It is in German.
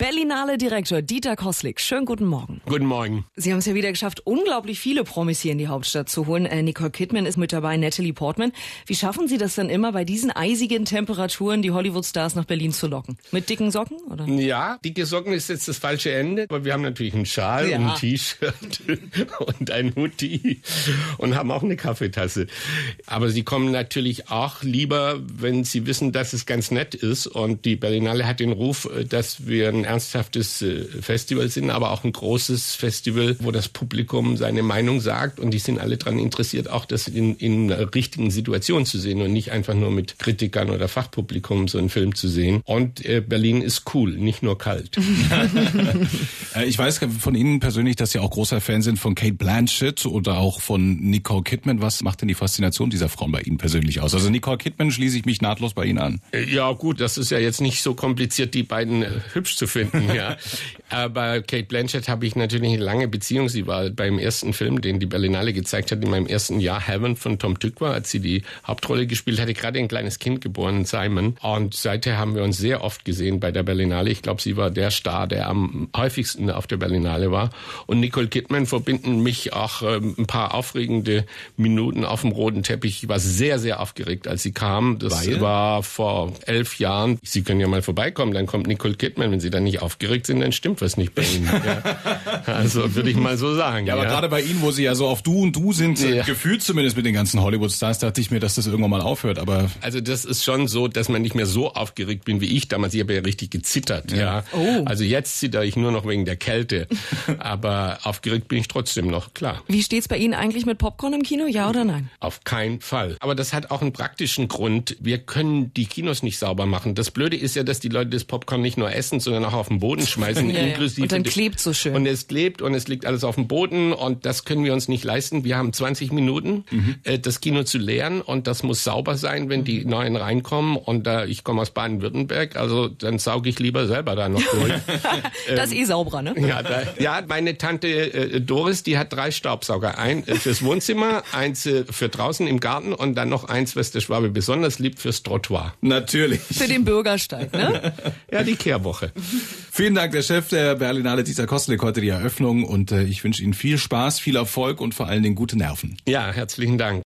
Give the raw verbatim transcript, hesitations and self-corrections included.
Berlinale-Direktor Dieter Kosslik, schönen guten Morgen. Guten Morgen. Sie haben es ja wieder geschafft, unglaublich viele Promis hier in die Hauptstadt zu holen. Äh, Nicole Kidman ist mit dabei, Natalie Portman. Wie schaffen Sie das dann immer, bei diesen eisigen Temperaturen die Hollywood-Stars nach Berlin zu locken? Mit dicken Socken, oder? Ja, dicke Socken ist jetzt das falsche Ende, aber wir haben natürlich einen Schal Ja. und ein T-Shirt und ein Hoodie und haben auch eine Kaffeetasse. Aber sie kommen natürlich auch lieber, wenn sie wissen, dass es ganz nett ist. Und die Berlinale hat den Ruf, dass wir ein ernsthaftes Festival sind, aber auch ein großes Festival, wo das Publikum seine Meinung sagt. Und die sind alle daran interessiert, auch das in, in einer richtigen Situation zu sehen und nicht einfach nur mit Kritikern oder Fachpublikum so einen Film zu sehen. Und äh, Berlin ist cool, nicht nur kalt. Ich weiß von Ihnen persönlich, dass Sie auch großer Fan sind von Cate Blanchett oder auch von Nicole Kidman. Was macht denn die Faszination dieser Frauen bei Ihnen persönlich aus? Also Nicole Kidman schließe ich mich nahtlos bei Ihnen an. Ja gut, das ist ja jetzt nicht so kompliziert, die beiden äh, hübsch zu finden. Ja. Aber Cate Blanchett habe ich natürlich eine lange Beziehung. Sie war beim ersten Film, den die Berlinale gezeigt hat, in meinem ersten Jahr, Heaven von Tom Tykwer, als sie die Hauptrolle gespielt hatte, gerade ein kleines Kind geboren, Simon. Und seither haben wir uns sehr oft gesehen bei der Berlinale. Ich glaube, sie war der Star, der am häufigsten auf der Berlinale war. Und Nicole Kidman verbinden mich auch ähm, ein paar aufregende Minuten auf dem roten Teppich. Ich war sehr, sehr aufgeregt, als sie kam. Das Weil? war vor elf Jahren. Sie können ja mal vorbeikommen, dann kommt Nicole Kidman. Wenn Sie dann nicht aufgeregt sind, dann stimmt was nicht bei Ihnen. Ja. Also würde ich mal so sagen. Ja, aber ja. gerade bei Ihnen, wo Sie ja so auf Du und Du sind, Ja. gefühlt zumindest mit den ganzen Hollywood-Stars, dachte ich mir, dass das irgendwann mal aufhört. Aber Also das ist schon so, dass man nicht mehr so aufgeregt bin wie ich damals. Ich habe ja richtig gezittert. Ja. Ja. Oh. Also jetzt zittere ich nur noch wegen der Kälte. Aber aufgeregt bin ich trotzdem noch, klar. Wie steht's bei Ihnen eigentlich mit Popcorn im Kino, ja oder nein? Auf keinen Fall. Aber das hat auch einen praktischen Grund. Wir können die Kinos nicht sauber machen. Das Blöde ist ja, dass die Leute das Popcorn nicht nur essen, sondern auch auf den Boden schmeißen. Ja, ja. inklusive Und dann klebt so schön. Und es klebt und es liegt alles auf dem Boden und das können wir uns nicht leisten. Wir haben zwanzig Minuten, Mhm. äh, das Kino zu leeren und das muss sauber sein, wenn die Neuen reinkommen. Und da ich komme aus Baden-Württemberg, also dann sauge ich lieber selber da noch durch. Das ist eh sauberer, ne? Ja, da, ja, meine Tante äh, Doris, die hat drei Staubsauger. Ein äh, fürs Wohnzimmer, eins äh, für draußen im Garten und dann noch eins, was der Schwabe besonders liebt, fürs Trottoir. natürlich. Für den Bürgersteig, ne? Ja, die Kehrwoche. Vielen Dank, der Chef der Berlinale, Dieter Kosslik, heute die Eröffnung. Und äh, ich wünsche Ihnen viel Spaß, viel Erfolg und vor allen Dingen gute Nerven. Ja, herzlichen Dank.